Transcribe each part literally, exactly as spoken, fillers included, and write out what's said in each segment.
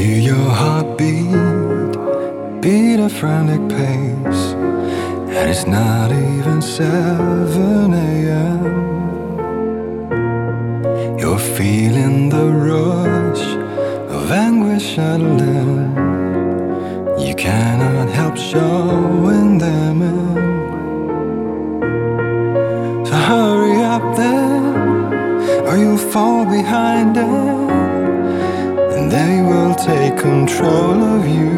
Hear your heartbeat, beat a frantic pace, and it's not even seven a.m. You're feeling the rush of anguish adrenaline. You cannot help showing them in. So hurry up then, or you'll fall behind them, and they will take control of you.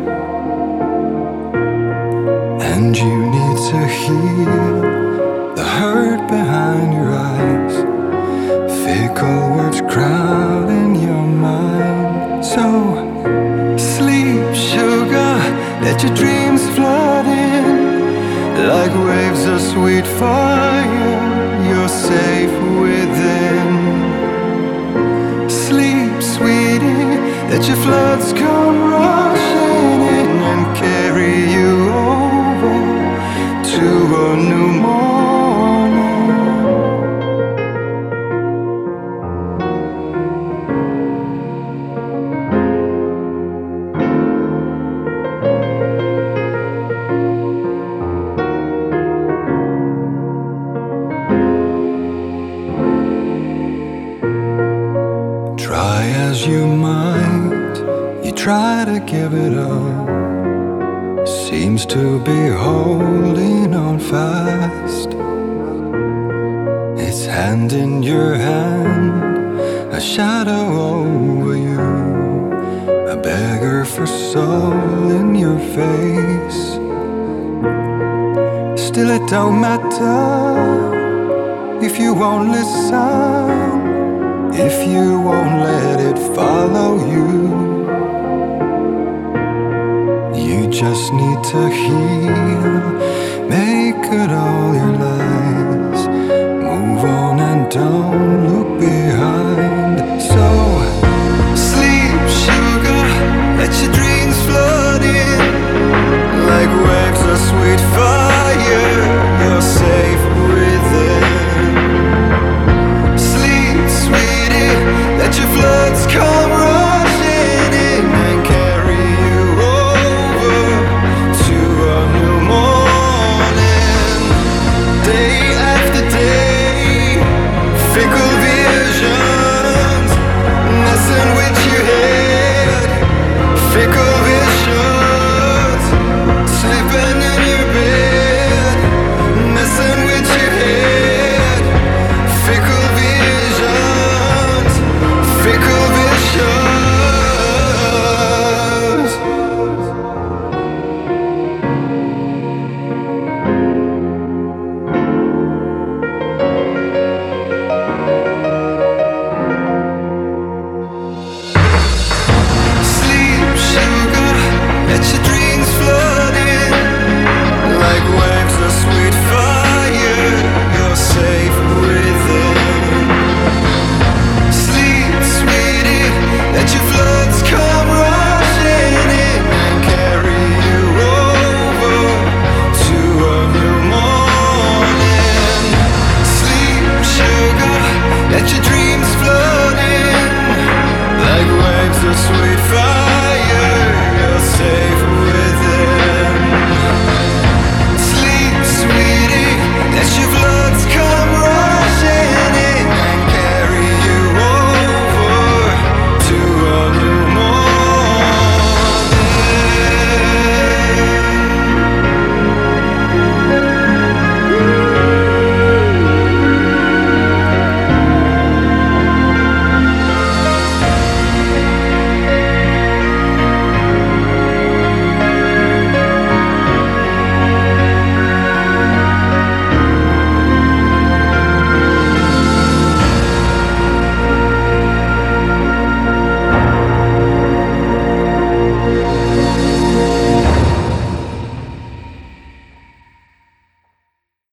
And you need to heal the hurt behind your eyes, fickle words crowding your mind. So sleep, sugar, let your dreams flood in like waves of sweet fire. You're safe within. Sleep, sweetie, let your floods come rushing in and carry you over to a new morning. Try as you might, you try to give it up, seems to be holding on fast. Its hand in your hand, a shadow over you, a beggar for soul in your face. Still it don't matter if you won't listen, if you won't let it follow you. You just need to heal